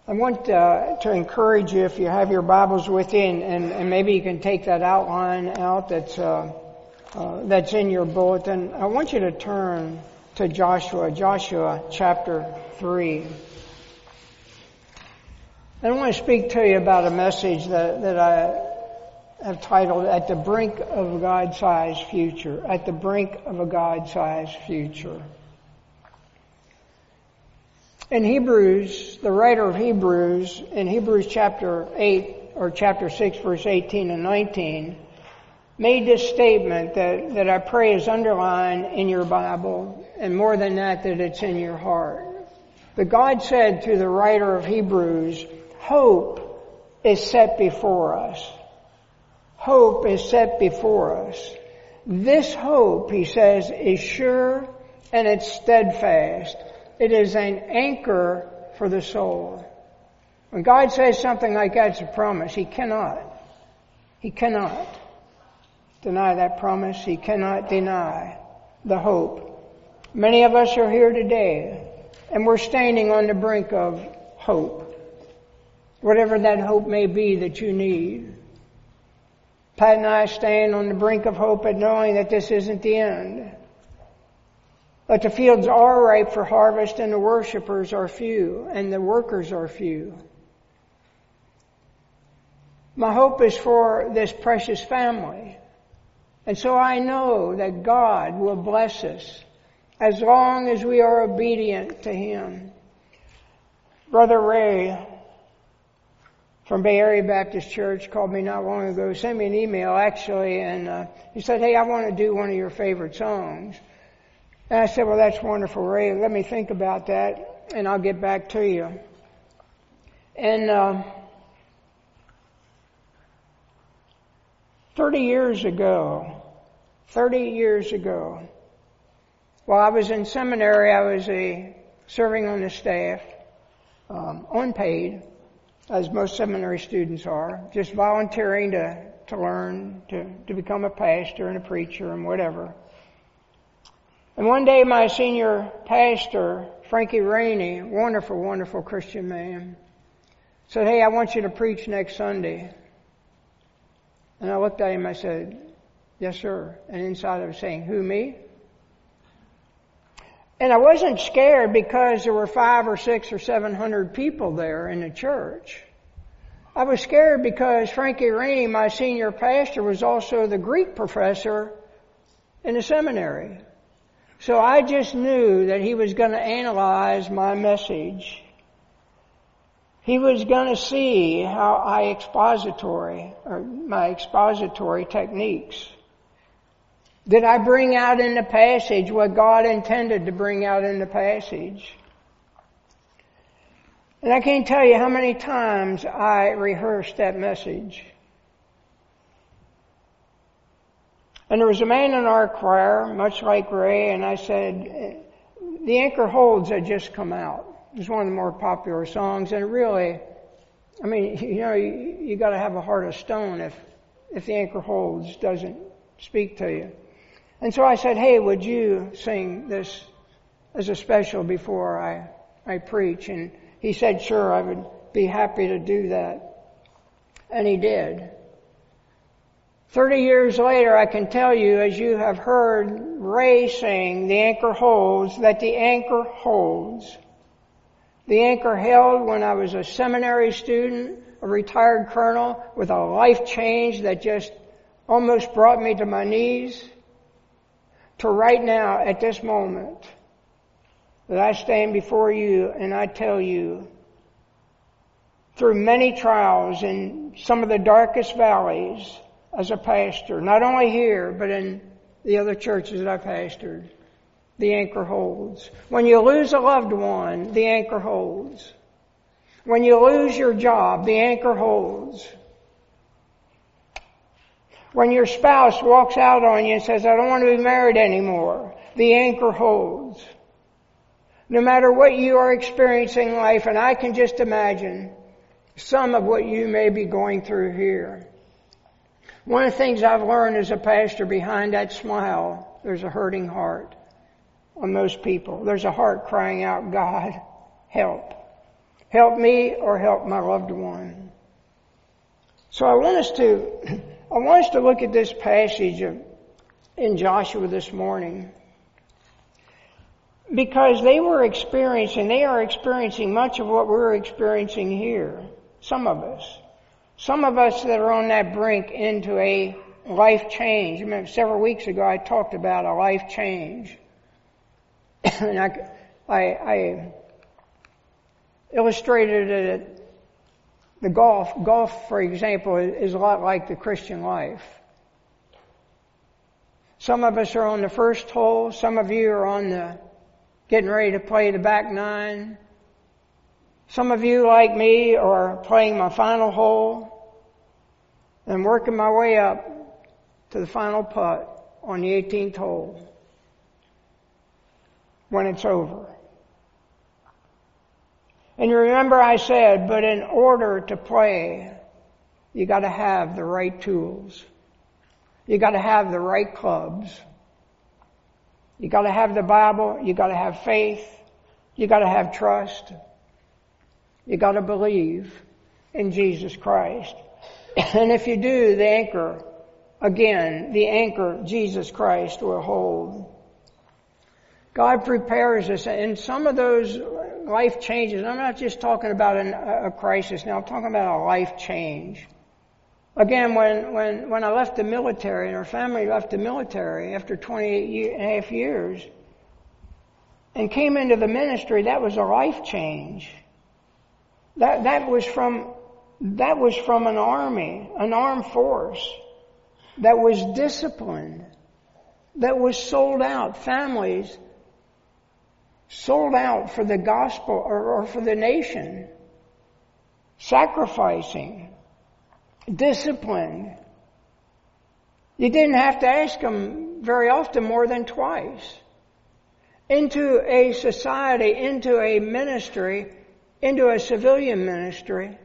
I want to encourage you, if you have your Bibles with you, and maybe you can take that outline out that's in your bulletin. I want you to turn to Joshua chapter 3. And I want to speak to you about a message that I have titled, At the Brink of a God-Sized Future. At the Brink of a God-Sized Future. In Hebrews, the writer of Hebrews, in Hebrews chapter 8, or chapter 6, verse 18 and 19, made this statement that I pray is underlined in your Bible, and more than that it's in your heart. But God said through the writer of Hebrews, hope is set before us. Hope is set before us. This hope, he says, is sure and it's steadfast. It is an anchor for the soul. When God says something like that, it's a promise. He cannot deny that promise. He cannot deny the hope. Many of us are here today, and we're standing on the brink of hope. Whatever that hope may be that you need. Pat and I stand on the brink of hope at knowing that this isn't the end. But the fields are ripe for harvest, and the worshipers are few, and the workers are few. My hope is for this precious family. And so I know that God will bless us as long as we are obedient to Him. Brother Ray from Bay Area Baptist Church called me not long ago, sent me an email actually, and he said, hey, I want to do one of your favorite songs. And I said, well, that's wonderful, Ray. Let me think about that, and I'll get back to you. And 30 years ago, while I was in seminary, I was serving on the staff, unpaid, as most seminary students are, just volunteering to learn, to become a pastor and a preacher and whatever. And one day my senior pastor, Frankie Rainey, wonderful, wonderful Christian man, said, hey, I want you to preach next Sunday. And I looked at him, I said, yes, sir. And inside I was saying, who, me? And I wasn't scared because there were 500 or 600 or 700 people there in the church. I was scared because Frankie Rainey, my senior pastor, was also the Greek professor in the seminary. So I just knew that he was going to analyze my message. He was going to see how my expository techniques. Did I bring out in the passage what God intended to bring out in the passage? And I can't tell you how many times I rehearsed that message. And there was a man in our choir, much like Ray, and I said, The Anchor Holds had just come out. It was one of the more popular songs, and it really, you got to have a heart of stone if The Anchor Holds doesn't speak to you. And so I said, hey, would you sing this as a special before I preach? And he said, sure, I would be happy to do that. And he did. 30 years later, I can tell you, as you have heard Ray sing, The Anchor Holds, that the anchor holds. The anchor held when I was a seminary student, a retired colonel, with a life change that just almost brought me to my knees, to right now, at this moment, that I stand before you and I tell you, through many trials in some of the darkest valleys, as a pastor, not only here, but in the other churches that I pastored, the anchor holds. When you lose a loved one, the anchor holds. When you lose your job, the anchor holds. When your spouse walks out on you and says, I don't want to be married anymore, the anchor holds. No matter what you are experiencing in life, and I can just imagine some of what you may be going through here. One of the things I've learned as a pastor, behind that smile, there's a hurting heart on most people. There's a heart crying out, God, help. help me or help my loved one. So I want us to look at this passage in Joshua this morning, because they are experiencing much of what we're experiencing here. Some of us that are on that brink into a life change. Remember, several weeks ago I talked about a life change. And I illustrated it. The golf, for example, is a lot like the Christian life. Some of us are on the first hole. Some of you are getting ready to play the back nine. Some of you, like me, are playing my final hole and working my way up to the final putt on the 18th hole when it's over. And you remember I said, but in order to play, you got to have the right tools. You got to have the right clubs. You got to have the Bible. You got to have faith. You got to have trust. You got to believe in Jesus Christ. And if you do, the anchor, Jesus Christ, will hold. God prepares us, and some of those life changes, I'm not just talking about a crisis now, I'm talking about a life change. Again, when I left the military, and our family left the military after 28 and a half years, and came into the ministry, that was a life change. That was from an army, an armed force, that was disciplined, that was sold out, families sold out for the gospel or for the nation, sacrificing, disciplined. You didn't have to ask them very often, more than twice. Into a society, into a ministry, into a civilian ministry.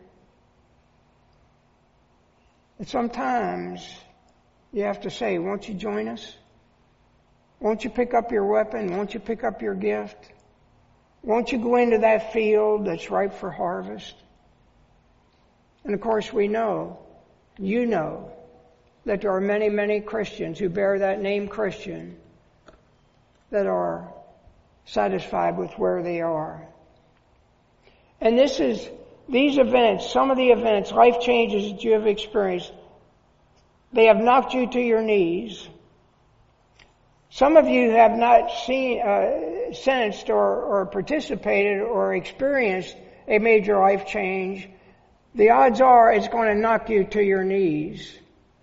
And sometimes you have to say, won't you join us? Won't you pick up your weapon? Won't you pick up your gift? Won't you go into that field that's ripe for harvest? And of course we know, you know, that there are many, many Christians who bear that name Christian that are satisfied with where they are. And these events, some of the events, life changes that you have experienced, they have knocked you to your knees. Some of you have not sensed or participated or experienced a major life change. The odds are it's going to knock you to your knees.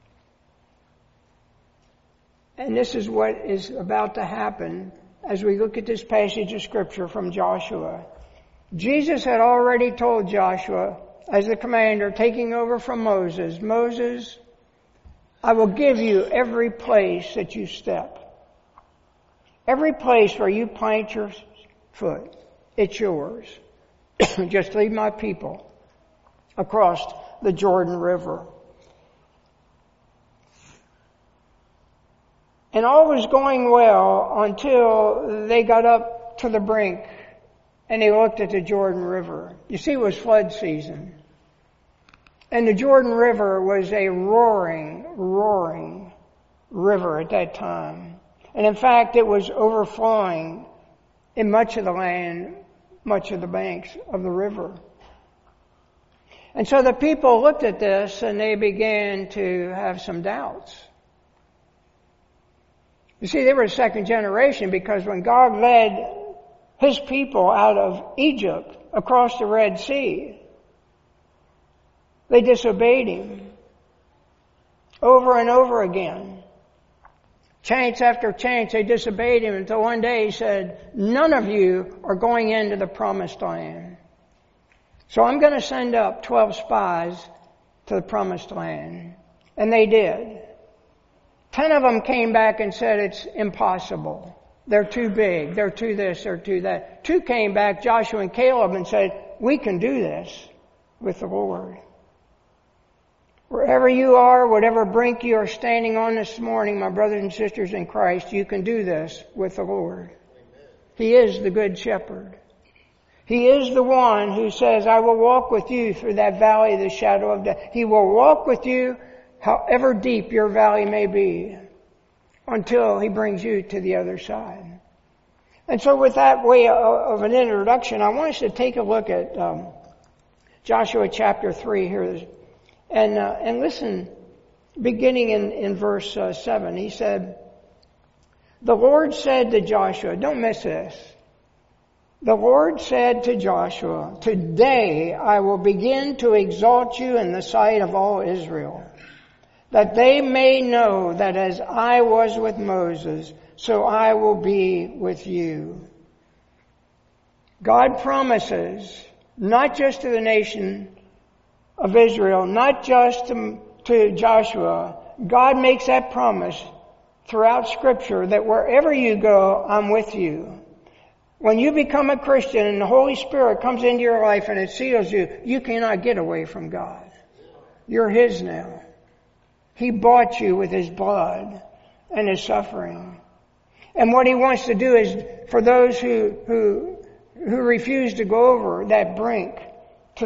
And this is what is about to happen as we look at this passage of Scripture from Joshua. Jesus had already told Joshua, as the commander taking over from Moses, Moses, I will give you every place that you step. Every place where you plant your foot, it's yours. Just lead my people across the Jordan River. And all was going well until they got up to the brink and they looked at the Jordan River. You see, it was flood season. And the Jordan River was a roaring, roaring river at that time. And in fact, it was overflowing in much of the land, much of the banks of the river. And so the people looked at this and they began to have some doubts. You see, they were a second generation, because when God led His people out of Egypt across the Red Sea, they disobeyed Him over and over again. Chance after chance, they disobeyed Him until one day He said, none of you are going into the promised land. So I'm going to send up 12 spies to the promised land. And they did. 10 of them came back and said it's impossible. They're too big. They're too this. They're too that. 2 came back, Joshua and Caleb, and said, we can do this with the Lord. Wherever you are, whatever brink you are standing on this morning, my brothers and sisters in Christ, you can do this with the Lord. Amen. He is the Good Shepherd. He is the one who says, I will walk with you through that valley of the shadow of death. He will walk with you however deep your valley may be until He brings you to the other side. And so with that way of an introduction, I want us to take a look at Joshua chapter 3 here. And listen, beginning in verse 7, he said, the Lord said to Joshua, don't miss this. The Lord said to Joshua, today I will begin to exalt you in the sight of all Israel, that they may know that as I was with Moses, so I will be with you. God promises, not just to the nation of Israel, not just to Joshua, God makes that promise throughout Scripture that wherever you go, I'm with you. When you become a Christian and the Holy Spirit comes into your life and it seals you, you cannot get away from God. You're His now. He bought you with His blood and His suffering. And what He wants to do is, for those who refuse to go over that brink to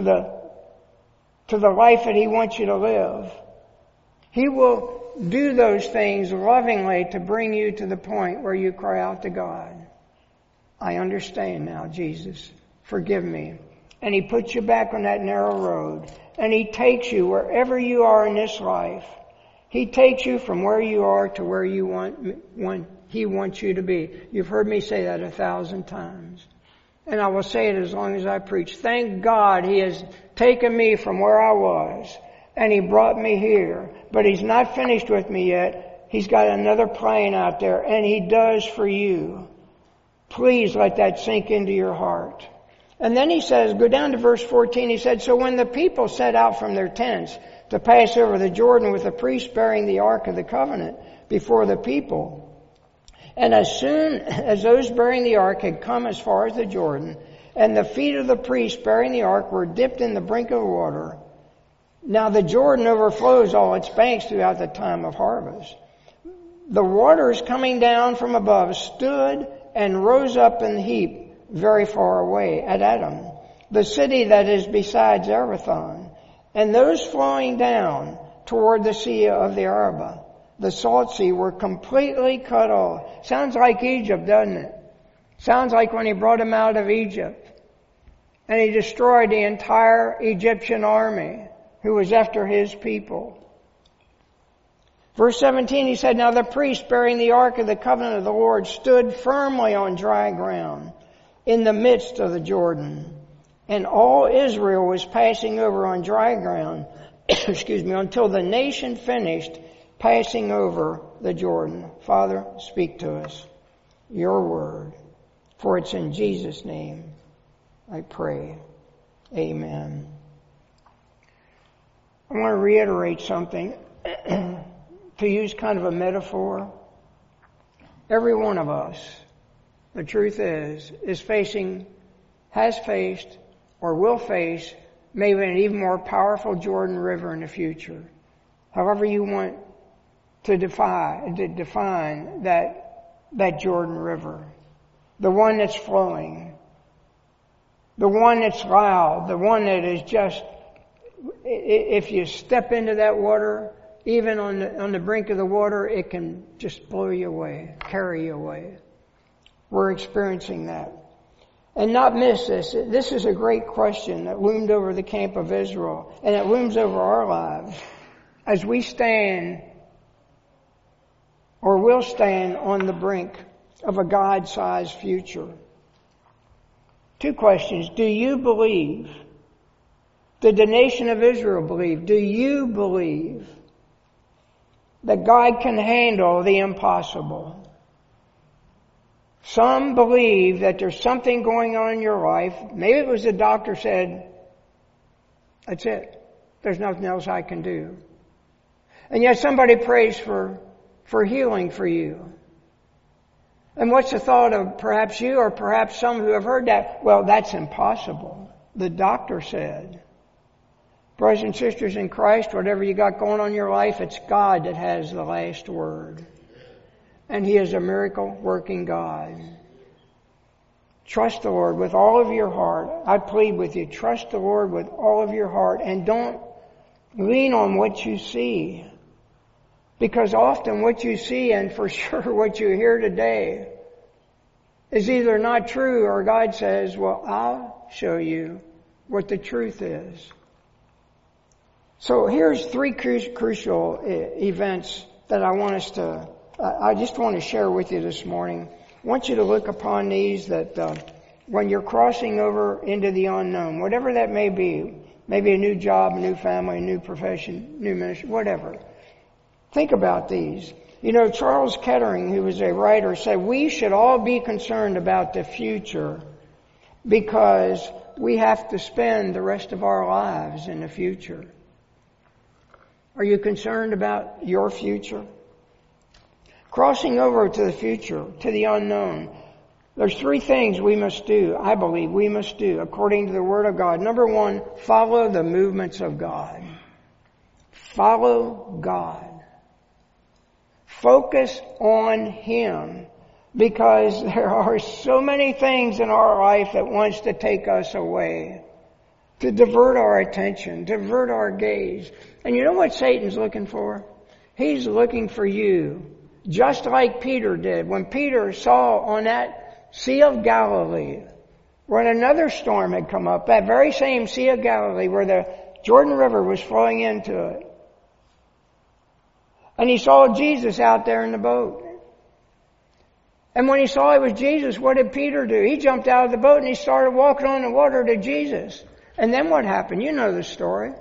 the life that He wants you to live, He will do those things lovingly to bring you to the point where you cry out to God, I understand now, Jesus. Forgive me. And He puts you back on that narrow road. And He takes you wherever you are in this life. He takes you from where you are to where you want He wants you to be. You've heard me say that 1,000 times. And I will say it as long as I preach. Thank God He has taken me from where I was. And He brought me here. But He's not finished with me yet. He's got another plan out there. And He does for you. Please let that sink into your heart. And then He says, go down to verse 14, He said, so when the people set out from their tents to pass over the Jordan with the priests bearing the Ark of the Covenant before the people, and as soon as those bearing the Ark had come as far as the Jordan, and the feet of the priests bearing the Ark were dipped in the brink of water, now the Jordan overflows all its banks throughout the time of harvest. The waters coming down from above stood and rose up in the heap very far away at Adam, the city that is beside Zarethan, and those flowing down toward the sea of the Arabah, the salt sea, were completely cut off. Sounds like Egypt, doesn't it? Sounds like when He brought them out of Egypt and He destroyed the entire Egyptian army who was after His people. Verse 17, He said, now the priest bearing the Ark of the Covenant of the Lord stood firmly on dry ground in the midst of the Jordan. And all Israel was passing over on dry ground, until the nation finished passing over the Jordan. Father, speak to us your word, for it's in Jesus' name I pray. Amen. I want to reiterate something. To use kind of a metaphor, every one of us, the truth is facing, has faced, or will face maybe an even more powerful Jordan River in the future. However you want to define that Jordan River. The one that's flowing. The one that's loud. The one that is just, if you step into that water, even on the brink of the water, it can just blow you away, carry you away. We're experiencing that. And not miss this. This is a great question that loomed over the camp of Israel, and it looms over our lives as we stand or will stand on the brink of a God-sized future. Two questions. Do you believe? Did the nation of Israel believe? Do you believe that God can handle the impossible? Some believe that there's something going on in your life. Maybe it was the doctor said, that's it. There's nothing else I can do. And yet somebody prays for healing for you. And what's the thought of perhaps you or perhaps some who have heard that? Well, that's impossible. The doctor said. Brothers and sisters in Christ, whatever you got going on in your life, it's God that has the last word. And He is a miracle-working God. Trust the Lord with all of your heart. I plead with you, trust the Lord with all of your heart and don't lean on what you see. Because often what you see, and for sure what you hear today, is either not true or God says, well, I'll show you what the truth is. So here's three crucial events that I just want to share with you this morning. I want you to look upon these that when you're crossing over into the unknown, whatever that may be, maybe a new job, a new family, a new profession, new ministry, whatever. Think about these. You know, Charles Kettering, who was a writer, said we should all be concerned about the future because we have to spend the rest of our lives in the future. Are you concerned about your future? Crossing over to the future, to the unknown. There's three things we must do, I believe we must do, according to the Word of God. Number one, follow the movements of God. Follow God. Focus on Him, because there are so many things in our life that wants to take us away, to divert our attention, divert our gaze. And you know what Satan's looking for? He's looking for you, just like Peter did. When Peter saw on that Sea of Galilee, when another storm had come up, that very same Sea of Galilee where the Jordan River was flowing into it, and he saw Jesus out there in the boat. And when he saw it was Jesus, what did Peter do? He jumped out of the boat and he started walking on the water to Jesus. And then what happened? You know the story.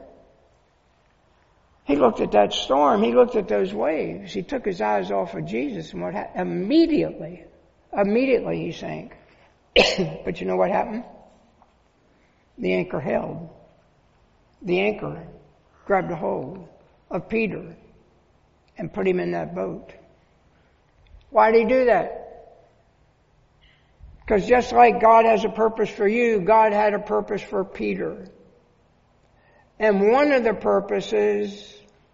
He looked at that storm. He looked at those waves. He took his eyes off of Jesus, and what happened? Immediately he sank. But you know what happened? The anchor held. The anchor grabbed a hold of Peter and put him in that boat. Why did he do that? Because just like God has a purpose for you, God had a purpose for Peter. And one of the purposes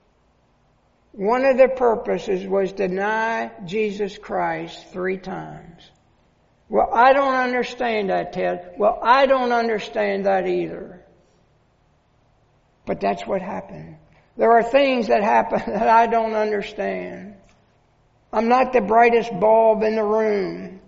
was deny Jesus Christ 3 times. Well, I don't understand that, Ted. Well, I don't understand that either. But that's what happened. There are things that happen that I don't understand. I'm not the brightest bulb in the room.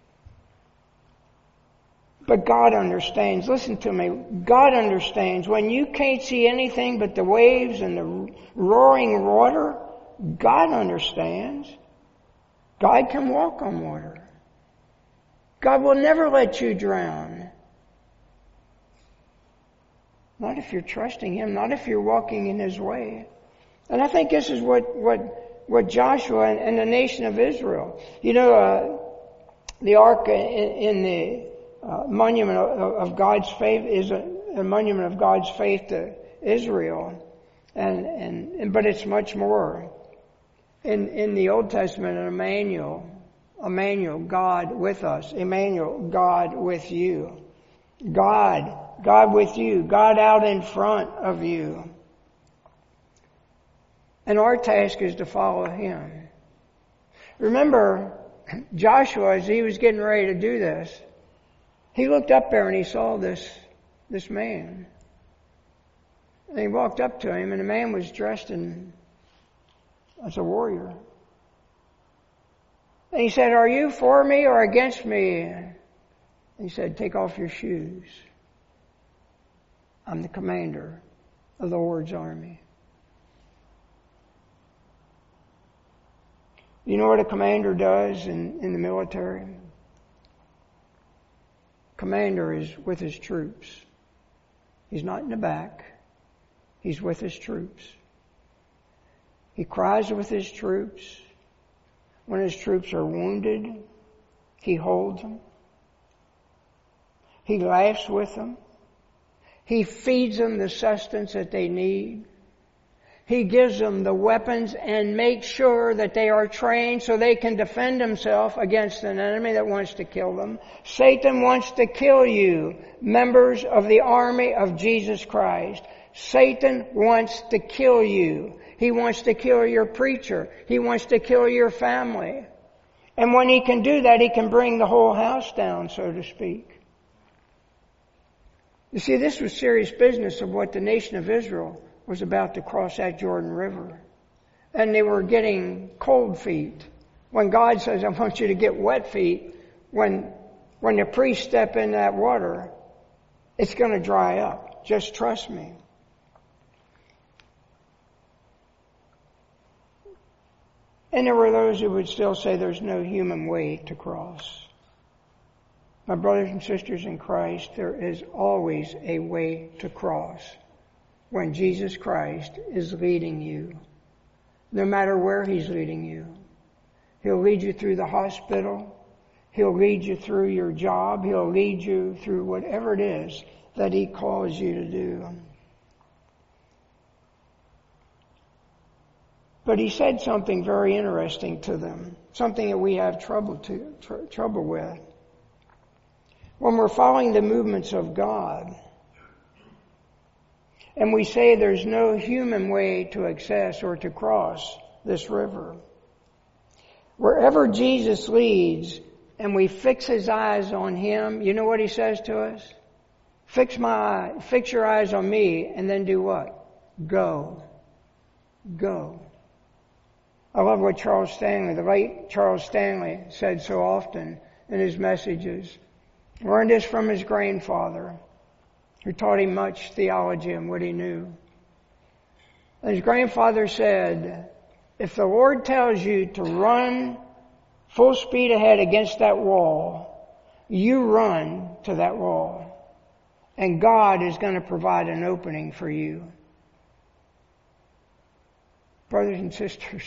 But God understands. Listen to me. God understands. When you can't see anything but the waves and the roaring water, God understands. God can walk on water. God will never let you drown. Not if you're trusting Him, not if you're walking in His way. And I think this is what Joshua and the nation of Israel, you know, the ark in the monument of God's faith is a monument of God's faith to Israel, but it's much more. In the Old Testament, Emmanuel, God with us, Emmanuel, God with you, God with you, God out in front of you. And our task is to follow Him. Remember, Joshua, as he was getting ready to do this, he looked up there and he saw this man. And he walked up to him, and the man was dressed as a warrior. And he said, "Are you for me or against me?" And he said, "Take off your shoes. I'm the commander of the Lord's army." You know what a commander does in the military? Commander is with his troops. He's not in the back. He's with his troops. He cries with his troops. When his troops are wounded, he holds them. He laughs with them. He feeds them the sustenance that they need. He gives them the weapons and makes sure that they are trained so they can defend themselves against an enemy that wants to kill them. Satan wants to kill you, members of the army of Jesus Christ. Satan wants to kill you. He wants to kill your preacher. He wants to kill your family. And when He can do that, He can bring the whole house down, so to speak. You see, this was serious business of what the nation of Israel was about to cross that Jordan River. And they were getting cold feet. When God says, I want you to get wet feet, when the priests step in that water, it's going to dry up. Just trust me. And there were those who would still say there's no human way to cross. My brothers and sisters in Christ, there is always a way to cross when Jesus Christ is leading you. No matter where He's leading you. He'll lead you through the hospital. He'll lead you through your job. He'll lead you through whatever it is that He calls you to do. But He said something very interesting to them, something that we have trouble with. When we're following the movements of God, and we say there's no human way to access or to cross this river, wherever Jesus leads and we fix His eyes on Him, you know what He says to us? Fix your eyes on me, and then do what? Go. Go. I love what the late Charles Stanley said so often in his messages. Learned this from his grandfather, who taught him much theology and what he knew. And his grandfather said, if the Lord tells you to run full speed ahead against that wall, you run to that wall. And God is going to provide an opening for you. Brothers and sisters,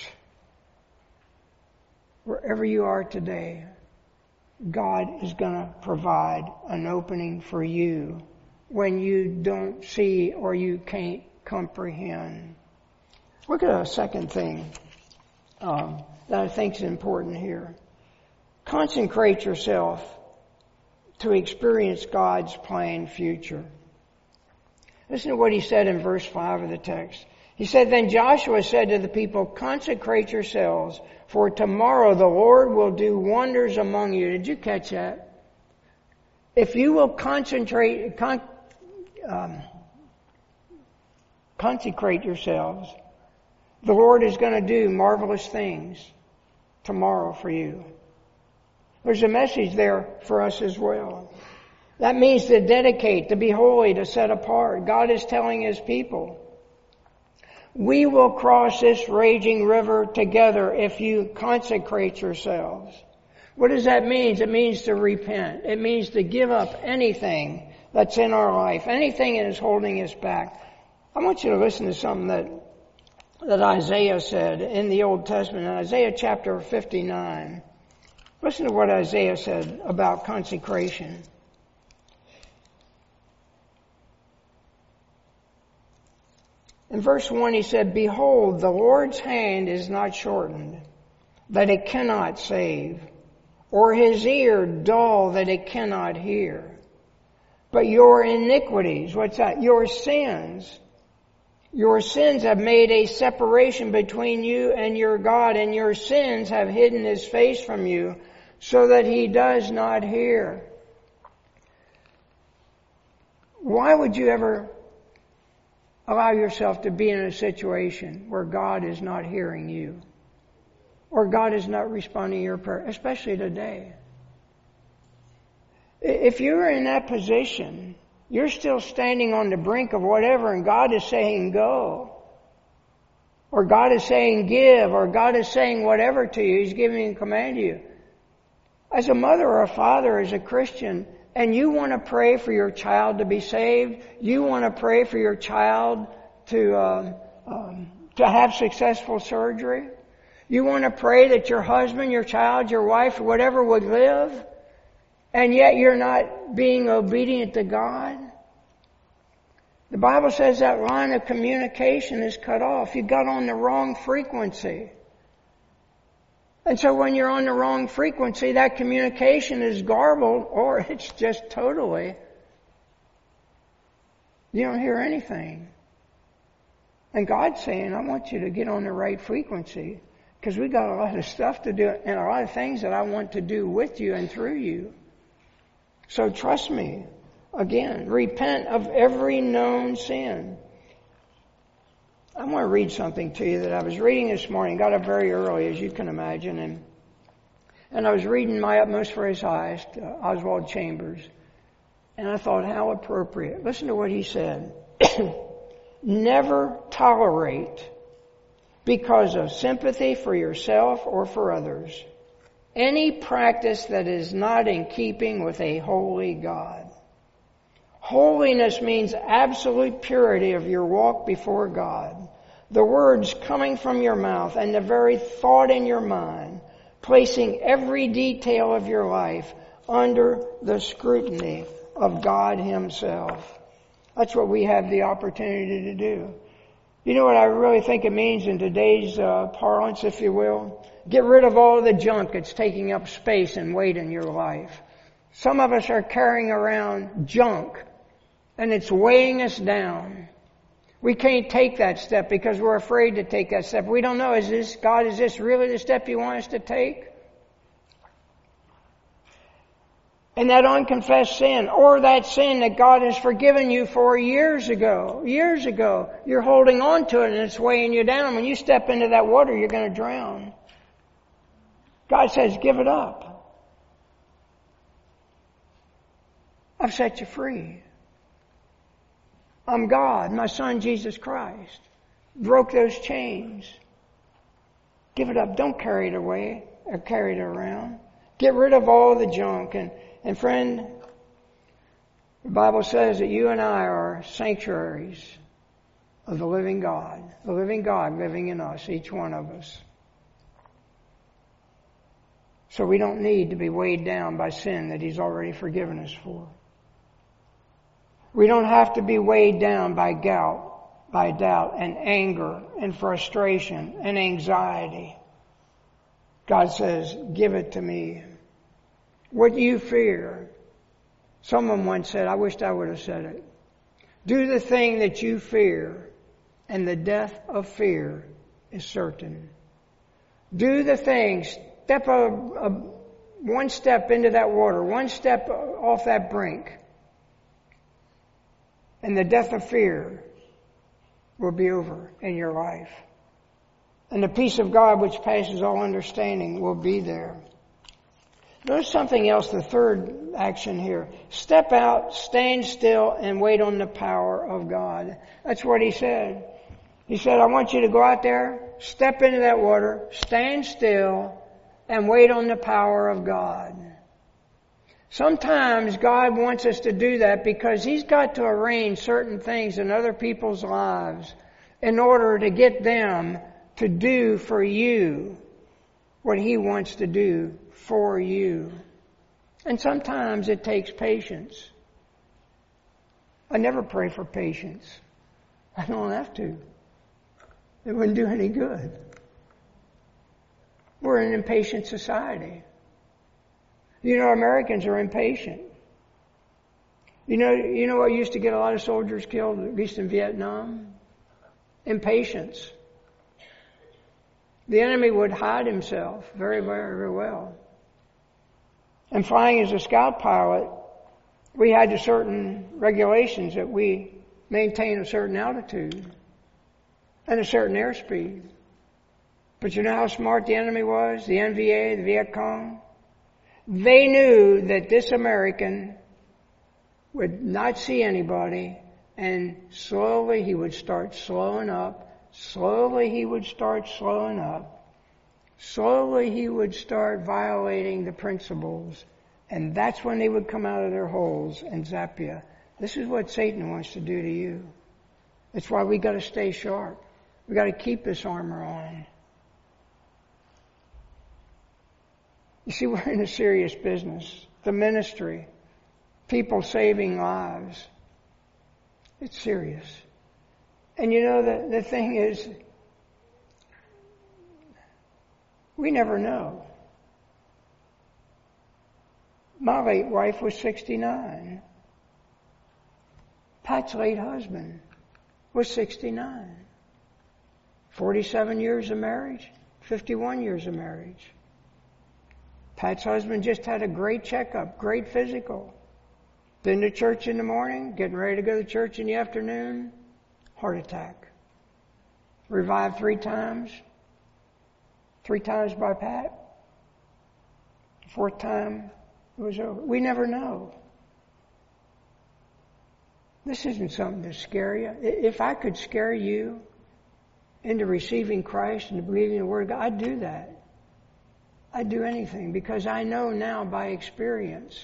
wherever you are today, God is going to provide an opening for you when you don't see or you can't comprehend. Look at a second thing that I think is important here. Consecrate yourself to experience God's planned future. Listen to what he said in verse 5 of the text. He said, then Joshua said to the people, consecrate yourselves, for tomorrow the Lord will do wonders among you. Did you catch that? If you will consecrate yourselves, the Lord is going to do marvelous things tomorrow for you. There's a message there for us as well. That means to dedicate, to be holy, to set apart. God is telling His people, we will cross this raging river together if you consecrate yourselves. What does that mean? It means to repent. It means to give up anything that's in our life, anything that is holding us back. I want you to listen to something that Isaiah said in the Old Testament, in Isaiah chapter 59. Listen to what Isaiah said about consecration. In verse 1 he said, behold, the Lord's hand is not shortened, that it cannot save, or His ear dull, that it cannot hear. But your iniquities, what's that? Your sins have made a separation between you and your God, and your sins have hidden His face from you, so that He does not hear. Why would you ever allow yourself to be in a situation where God is not hearing you, or God is not responding to your prayer, especially today? If you're in that position, you're still standing on the brink of whatever, and God is saying go, or God is saying give, or God is saying whatever to you. He's giving a command to you. As a mother or a father, as a Christian, and you want to pray for your child to be saved, you want to pray for your child to have successful surgery, you want to pray that your husband, your child, your wife, whatever would live, and yet you're not being obedient to God. The Bible says that line of communication is cut off. You got on the wrong frequency. And so when you're on the wrong frequency, that communication is garbled, or it's just totally, you don't hear anything. And God's saying, I want you to get on the right frequency. Because we got a lot of stuff to do and a lot of things that I want to do with you and through you. So trust me. Again, repent of every known sin. I want to read something to you that I was reading this morning. Got up very early, as you can imagine, and I was reading My Utmost for His Highest, Oswald Chambers, and I thought, how appropriate. Listen to what he said. Never tolerate, because of sympathy for yourself or for others, any practice that is not in keeping with a holy God. Holiness means absolute purity of your walk before God. The words coming from your mouth and the very thought in your mind, placing every detail of your life under the scrutiny of God Himself. That's what we have the opportunity to do. You know what I really think it means in today's parlance, if you will? Get rid of all the junk that's taking up space and weight in your life. Some of us are carrying around junk, and it's weighing us down. We can't take that step because we're afraid to take that step. We don't know, is this really the step You want us to take? And that unconfessed sin, or that sin that God has forgiven you for years ago, you're holding on to it and it's weighing you down. When you step into that water, you're going to drown. God says, give it up. I've set you free. I'm God. My Son, Jesus Christ, broke those chains. Give it up. Don't carry it away or carry it around. Get rid of all the junk. And friend, the Bible says that you and I are sanctuaries of the living God living in us, each one of us. So we don't need to be weighed down by sin that He's already forgiven us for. We don't have to be weighed down by doubt and anger and frustration and anxiety. God says, give it to me. What you fear. Someone once said, I wished I would have said it. Do the thing that you fear, and the death of fear is certain. Do the thing. Step one step into that water, one step off that brink, and the death of fear will be over in your life. And the peace of God, which passes all understanding, will be there. Notice something else, the third action here. Step out, stand still, and wait on the power of God. That's what He said. He said, I want you to go out there, step into that water, stand still, and wait on the power of God. Sometimes God wants us to do that because He's got to arrange certain things in other people's lives in order to get them to do for you what He wants to do for you. And sometimes it takes patience. I never pray for patience. I don't have to. It wouldn't do any good. We're an impatient society. You know, Americans are impatient. You know what used to get a lot of soldiers killed, at least in Vietnam? Impatience. The enemy would hide himself very, very, very well. And flying as a scout pilot, we had certain regulations that we maintain a certain altitude and a certain airspeed. But you know how smart the enemy was? The NVA, the Viet Cong? They knew that this American would not see anybody, and slowly he would start slowing up. Slowly he would start slowing up. Slowly he would start violating the principles. And that's when they would come out of their holes and zap you. This is what Satan wants to do to you. That's why we got to stay sharp. We got to keep this armor on. You see, we're in a serious business. The ministry. People saving lives. It's serious. And you know, the thing is, we never know. My late wife was 69. Pat's late husband was 69. 47 years of marriage, 51 years of marriage. Pat's husband just had a great checkup, great physical. Been to church in the morning, getting ready to go to church in the afternoon, heart attack. Revived 3 times. 3 times by Pat. 4th time it was over. We never know. This isn't something to scare you. If I could scare you into receiving Christ and believing the Word of God, I'd do that. I'd do anything because I know now by experience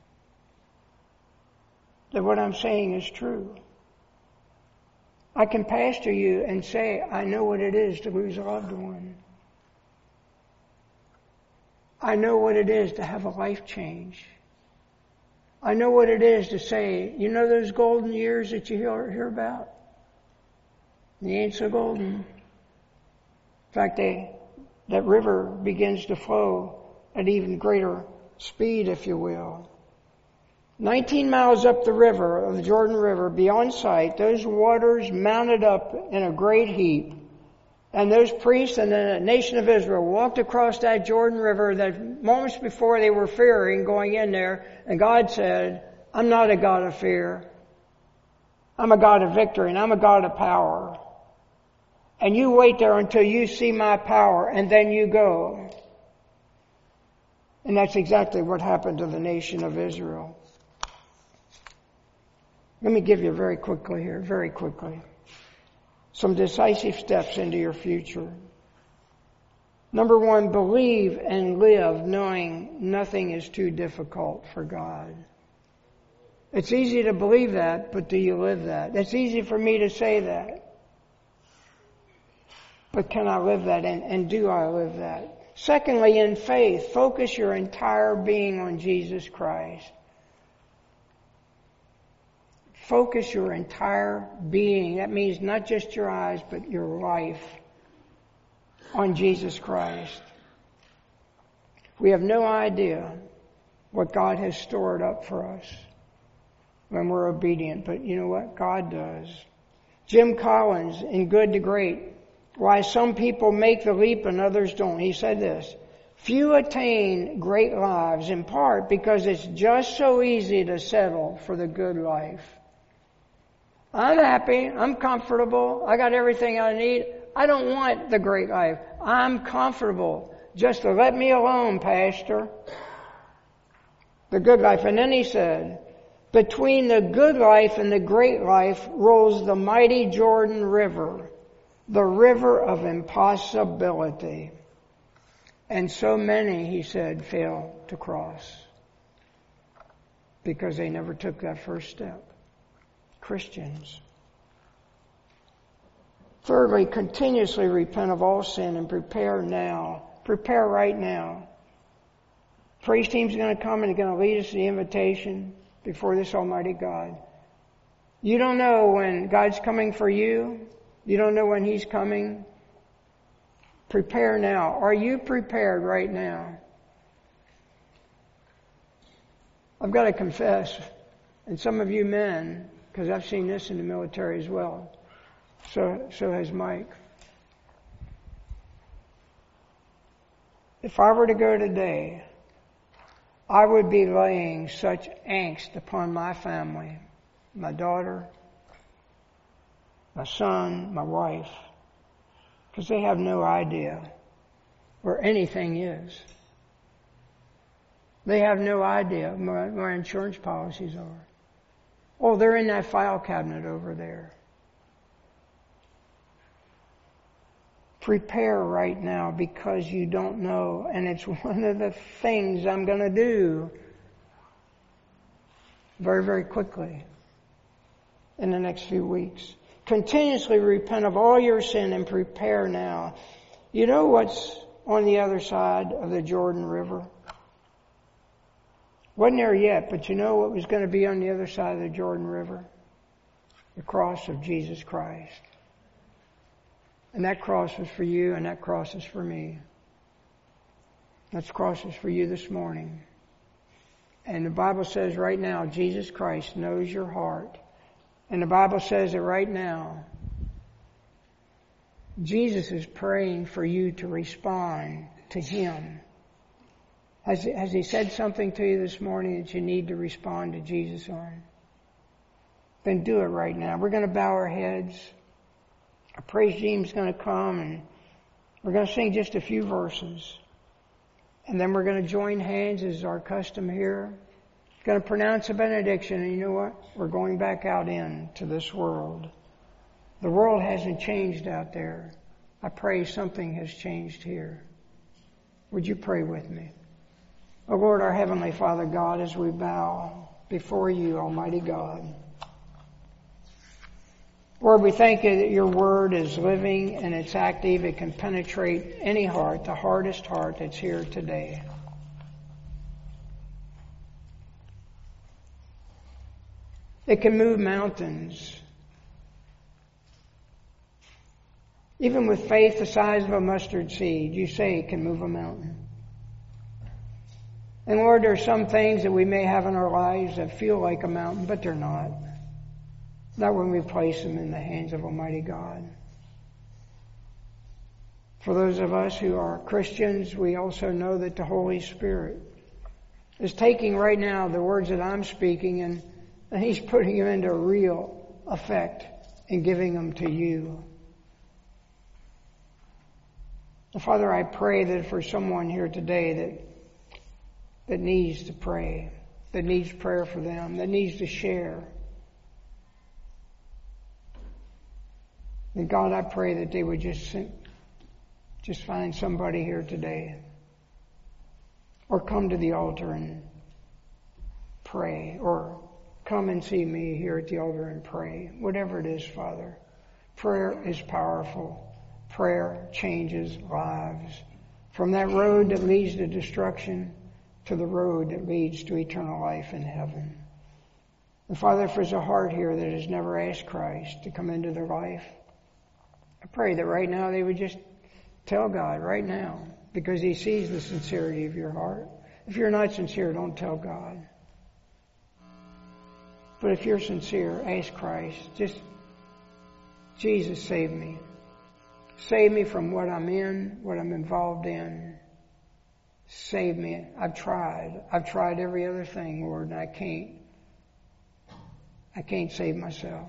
that what I'm saying is true. I can pastor you and say, I know what it is to lose a loved one. I know what it is to have a life change. I know what it is to say, you know those golden years that you hear about? They ain't so golden. In fact, that river begins to flow at even greater speed, if you will. 19 miles up the river, of the Jordan River, beyond sight, those waters mounted up in a great heap. And those priests and the nation of Israel walked across that Jordan River that moments before they were fearing going in there. And God said, I'm not a God of fear. I'm a God of victory and I'm a God of power. And you wait there until you see my power and then you go. And that's exactly what happened to the nation of Israel. Let me give you very quickly, some decisive steps into your future. Number 1, believe and live knowing nothing is too difficult for God. It's easy to believe that, but do you live that? It's easy for me to say that. But can I live that and do I live that? Secondly, in faith, focus your entire being on Jesus Christ. Focus your entire being. That means not just your eyes, but your life on Jesus Christ. We have no idea what God has stored up for us when we're obedient, but you know what? God does. Jim Collins, in Good to Great, Why Some People Make the Leap and Others Don't. He said this, few attain great lives in part because it's just so easy to settle for the good life. I'm happy. I'm comfortable. I got everything I need. I don't want the great life. I'm comfortable. Just to let me alone, Pastor. The good life. And then he said, between the good life and the great life rolls the mighty Jordan River, the river of impossibility. And so many, he said, fail to cross because they never took that first step. Christians. Thirdly, continuously repent of all sin and prepare now. Prepare right now. Praise team's going to come and they're going to lead us to the invitation before this Almighty God. You don't know when God's coming for you. You don't know when He's coming. Prepare now. Are you prepared right now? I've got to confess, and some of you men, because I've seen this in the military as well. So has Mike. If I were to go today, I would be laying such angst upon my family, my daughter, my son, my wife, because they have no idea where anything is. They have no idea where my insurance policies are. Oh, they're in that file cabinet over there. Prepare right now because you don't know. And it's one of the things I'm going to do very, very quickly in the next few weeks. Continuously repent of all your sin and prepare now. You know what's on the other side of the Jordan River? Wasn't there yet, but you know what was going to be on the other side of the Jordan River? The cross of Jesus Christ. And that cross was for you, and that cross is for me. That cross is for you this morning. And the Bible says right now, Jesus Christ knows your heart. And the Bible says that right now, Jesus is praying for you to respond to Him. Has He said something to you this morning that you need to respond to Jesus on? Then do it right now. We're going to bow our heads. Our praise team's going to come and we're going to sing just a few verses. And then we're going to join hands as our custom here. Going to pronounce a benediction, and you know what? We're going back out into this world. The world hasn't changed out there. I pray something has changed here. Would you pray with me? Oh Lord, our Heavenly Father God, as we bow before you, Almighty God. Lord, we thank you that your word is living and it's active. It can penetrate any heart, the hardest heart that's here today. It can move mountains. Even with faith the size of a mustard seed, you say it can move a mountain. And Lord, there are some things that we may have in our lives that feel like a mountain, but they're not. Not when we place them in the hands of Almighty God. For those of us who are Christians, we also know that the Holy Spirit is taking right now the words that I'm speaking and He's putting them into real effect and giving them to you. And Father, I pray that for someone here today that needs to pray, that needs prayer for them, that needs to share. And God, I pray that they would just find somebody here today. Or come to the altar and pray. Or come and see me here at the altar and pray. Whatever it is, Father. Prayer is powerful. Prayer changes lives. From that road that leads to destruction to the road that leads to eternal life in heaven. And Father, if there's a heart here that has never asked Christ to come into their life, I pray that right now they would just tell God right now, because He sees the sincerity of your heart. If you're not sincere, don't tell God. But if you're sincere, ask Christ. Just, Jesus, save me. Save me from what I'm in, what I'm involved in. Save me. I've tried. I've tried every other thing, Lord, and I can't save myself.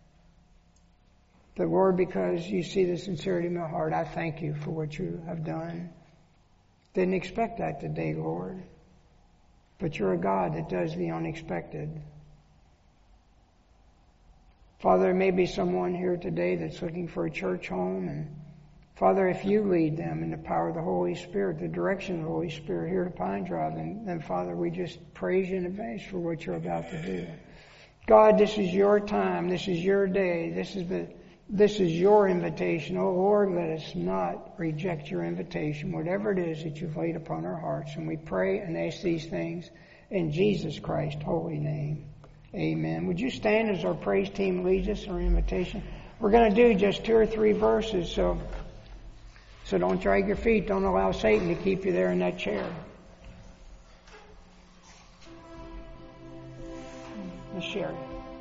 But Lord, because you see the sincerity in my heart, I thank you for what you have done. Didn't expect that today, Lord. But you're a God that does the unexpected. Father, there may be someone here today that's looking for a church home. And Father, if you lead them in the power of the Holy Spirit, the direction of the Holy Spirit here at Pine Drive, then Father, we just praise you in advance for what you're about to do. God, this is your time. This is your day. This is your invitation. Oh Lord, let us not reject your invitation, whatever it is that you've laid upon our hearts. And we pray and ask these things in Jesus Christ's holy name. Amen. Would you stand as our praise team leads us in our invitation? We're going to do just 2 or 3 verses, so don't drag your feet. Don't allow Satan to keep you there in that chair. Let's share it.